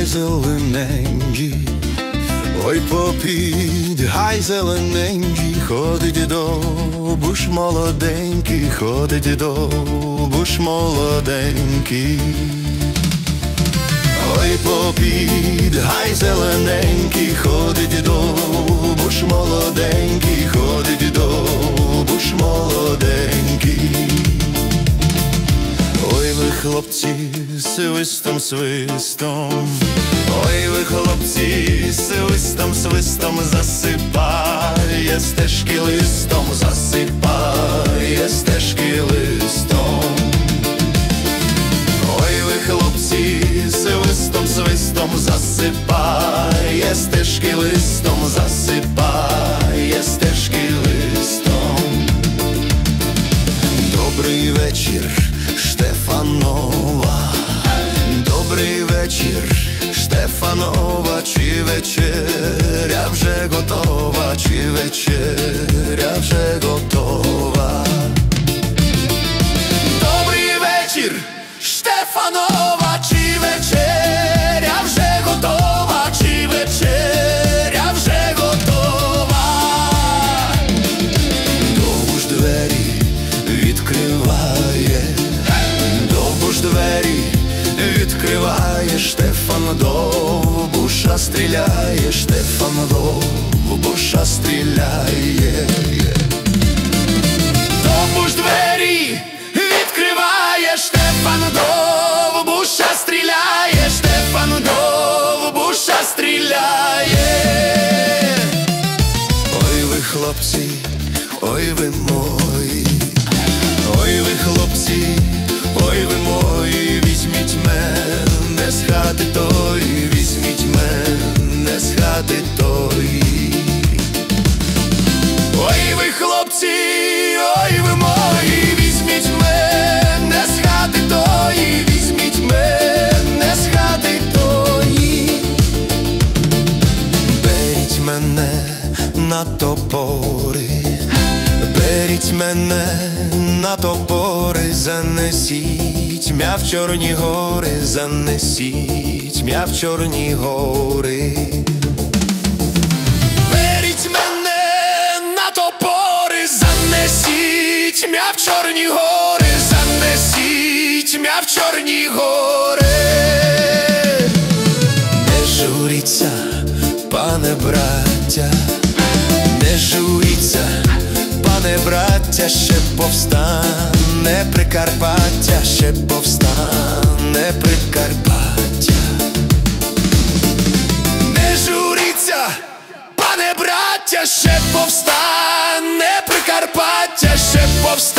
зелененький, ой, попід гай зелененький, ходить довбуш молоденький, ходить довбуш молоденький. Ой, попід гай зелененький, ходить довбуш молоденький, ходить довбуш молоденький. Ой, ви, хлопці, свистом, свистом, ой, ви, хлопці, свистом, свистом, засипає стежки листом, засипає стежки листом. Ой, ви, хлопці, свистом, свистом, засипає стежки листом, засипає стежки листом. Добрий вечір, Штефанова, добрий вечір, Штефанова, чи вечеря вже готова, чи вечеря вже готова. Добрий вечір, Штефанова, чи вечеря вже готова, чи вечеря вже готова. Довбуш двері відкриває, довбуш двері відкриває, Штефан довбуша стріляє, Штефан довбуша стріляє. Довбуш двері відкриває, Штефан довбуша стріляє, Штефан довбуша стріляє. Ой, ви, хлопці, ой, ви мої, ой, ви, хлопці, ой, ви мої, візьміть мене з хати тої, візьміть мене з хати тої. Ой, ви, хлопці, ой, ви мої, візьміть мене з хати тої, візьміть мене з хати тої. Беріть мене на топори, беріть мене на топори, занесіть м'я в Чорні гори, занесіть м'я в Чорні гори. Беріть мене на топори, занесіть м'я в Чорні гори, занесіть м'я в Чорні гори. Не журіться, пане браття, не журіться, пане браття, ще повстане Прикарпаття, ще повстане Прикарпаття. Не журіться, пане браття, ще повстане Прикарпаття, ще повстане